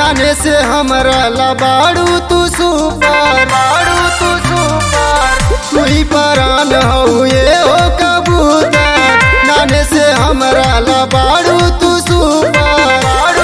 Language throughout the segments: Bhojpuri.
जाने से हमरा ला बाड़ू तू सुपर तू ही परान हो ये हो कबूतर। जाने से हमरा ला बाड़ू तू सुपर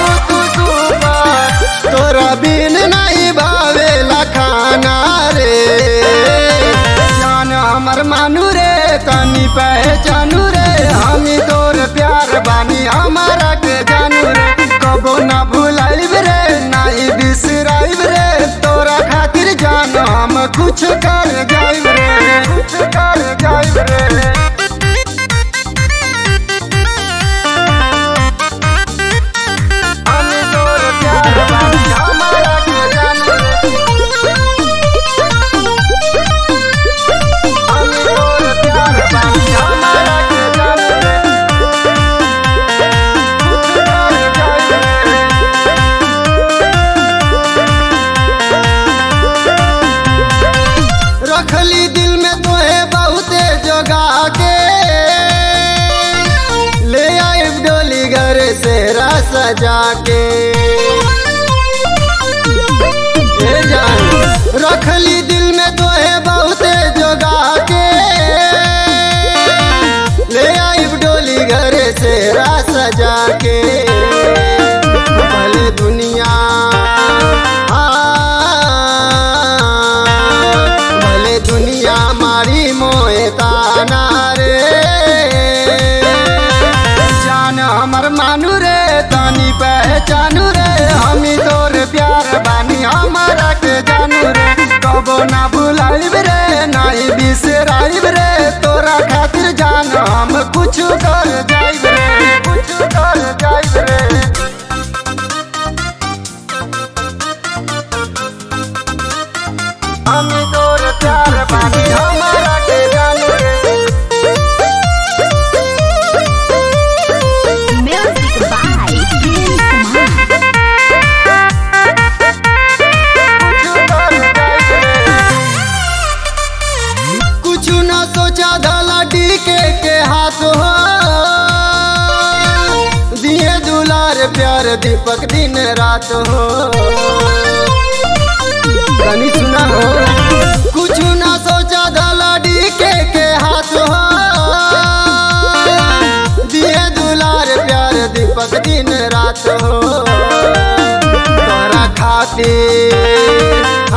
तोरा बिन नहीं भावेला खाना रे। जान हमर मानू रे तनी पहचानू रे, हमी तोर प्यार बानी हमारा के जानू रे। कबो ना भुलाइब रे नहीं बिसराइब रे, तोरा खातिर जान हम कुछ कर जाइब रे, कुछ कर जाइब रे। हमी तोर प्यार बानी हमारा के जानू रे, हमी तोर प्यार बानी हमारा के जानू रे, कुछ कर जाइब रे। रखली दिल में तोहे बहुते जगा के, ले आइब डोली घर से सजा के। ए जान रखली दिल में तोहे बहुते जगा के, ले आइब डोली घर से सजा के। भले दुनिया दुनिया मारी मोहे ताना रे। जान हमर मानू रे तानी पहचानू रे, हमी तोर प्यार बानी हमारा के जानू रे। कबो ना भुलाइब रे नहीं बिसराइब रे, तोरा खातिर जान हम कुछ कर जाइब रे, कुछ कर जाइब रे। हमी तोर प्यार बानी हमारा के जानू रे। Music by Kiran Kumar. कुछ न सोचा धला डीके के हाथ हो, दिए दुलार प्यार दीपक दिन रात हो। कनी सुना हो कुछ न सोचा धला डीके के हाथ हो, दिए दुलार प्यार दीपक दिन रात हो। तोरा खातिर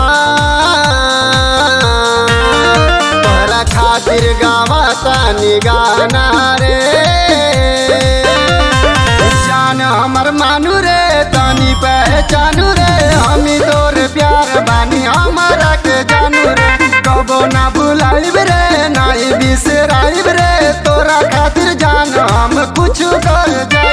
तोरा खातिर गावा तानी गाना रे। जान हमर मानू रे तानी पहचानू रे, हमी तोर प्यार बानी हमारा के जानू रे। कबो ना भुलाइब रे नहीं बिसराइब रे, तोरा खातिर जान हम कुछ कर जा